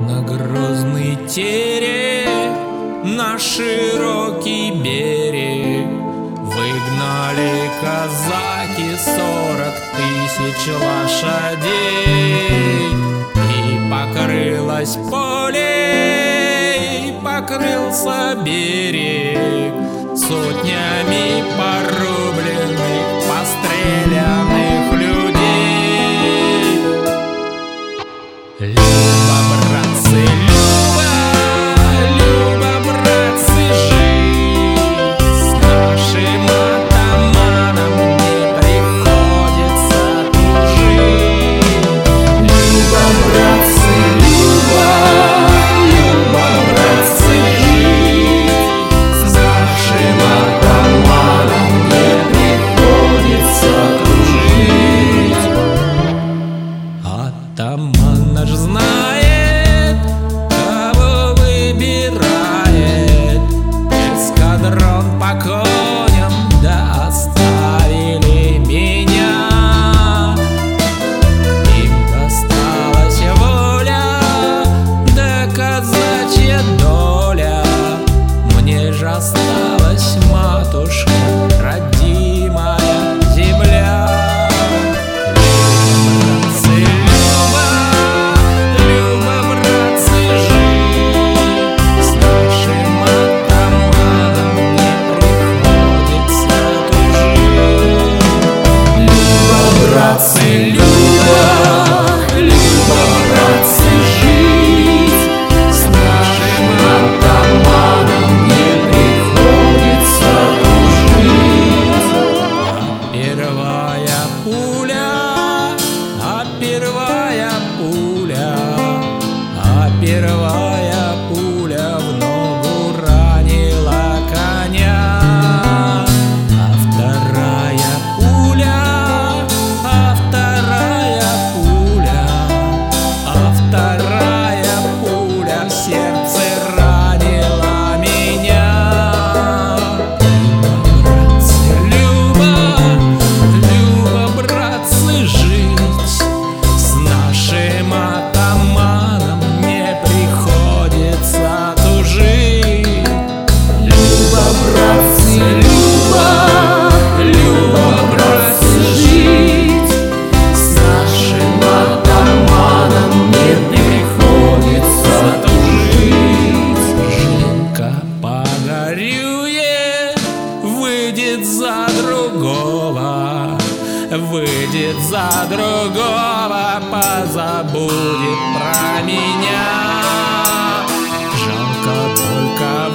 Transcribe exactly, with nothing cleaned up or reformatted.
На грозный терек, на широкий берег выгнали казаки сорок тысяч лошадей. И покрылось поле, и покрылся берег сотнями порубленных, постреленных людей. Люба, братцы, Люба, Люба, братцы, жить с нашим атаманом не приходится тужить. Люба, братцы, Люба, Люба, братцы, жить с нашим атаманом не приходится тужить. Атаман наш знает, кого выбирает, эскадрон по коням, да оставили меня. Им досталась воля, да казачья доля, мне же осталась матушка, родимая земля. Люба, Люба, братцы, жить с нашим атаманом не приходится тужить. Люба, братцы, Люба, Люба, братцы, жить с нашим атаманом не приходится тужить. Первая пуля, а первая пуля, а первая пуля в ногу ранила коня. А вторая пуля, а вторая пуля, а вторая пуля в сердце ранила меня. Люба, Люба, братцы, жить с нашим атаманом не приходится тужить. Люба, братцы, Люба, Люба, братцы, жить с нашим атаманом не приходится тужить. Женька погорюет, выйдет за другого, выйдет за другого, позабудет про меня. Жалко только